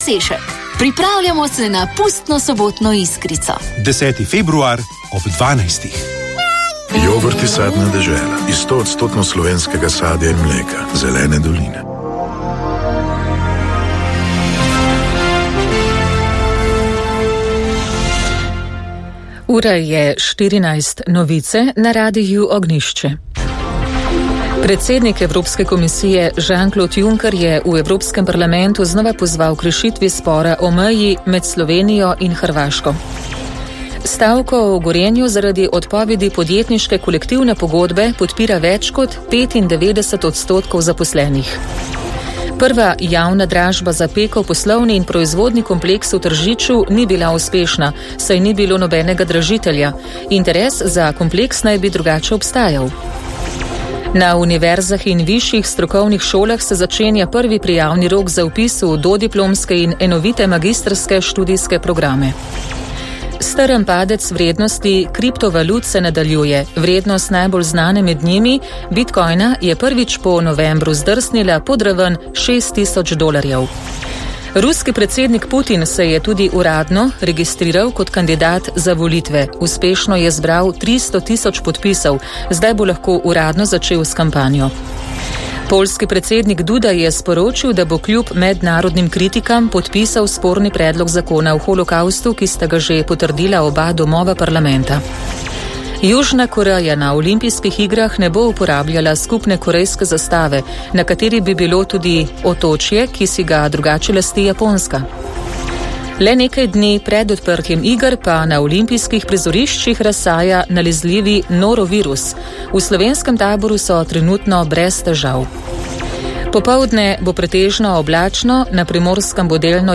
precejšek. Pripravljamo se na pustno sobotno iskrico. 10. februar ob 12. Jogurti Sadna dežela, iz 100% slovenskega sadja in mleka, Zelene doline. Ura je 14, novice na radiju Ognjišče. Predsednik Evropske komisije Jean-Claude Juncker je v Evropskem parlamentu znova pozval k rešitvi spora o meji med Slovenijo in Hrvaško. Stavko v Gorenju zaradi odpovedi podjetniške kolektivne pogodbe podpira več kot 95% zaposlenih. Prva javna dražba za Pekov poslovni in proizvodni kompleks v Tržiču ni bila uspešna, saj ni bilo nobenega dražitelja. Interes za kompleks naj bi drugače obstajal. Na univerzah in višjih strokovnih šolah se začenja prvi prijavni rok za vpis v dodiplomske in enovite magistrske študijske programe. Strm padec vrednosti kriptovalut se nadaljuje. Vrednost najbolj znane med njimi, Bitcoina, je prvič po novembru zdrsnila pod raven $6,000. Ruski predsednik Putin se je tudi uradno registriral kot kandidat za volitve. Uspešno je zbral 300,000 podpisov, zdaj bo lahko uradno začel s kampanjo. Poljski predsednik Duda je sporočil, da bo kljub mednarodnim kritikam podpisal sporni predlog zakona o holokaustu, ki sta ga že potrdila oba domova parlamenta. Južna Koreja na olimpijskih igrah ne bo uporabljala skupne korejske zastave, na kateri bi bilo tudi otočje, ki si ga drugače lasti Japonska. Le nekaj dni pred odprtjem iger pa na olimpijskih prizoriščih razsaja nalezljivi norovirus. V slovenskem taboru so trenutno brez težav. Popoldne bo pretežno oblačno, na Primorskem bo delno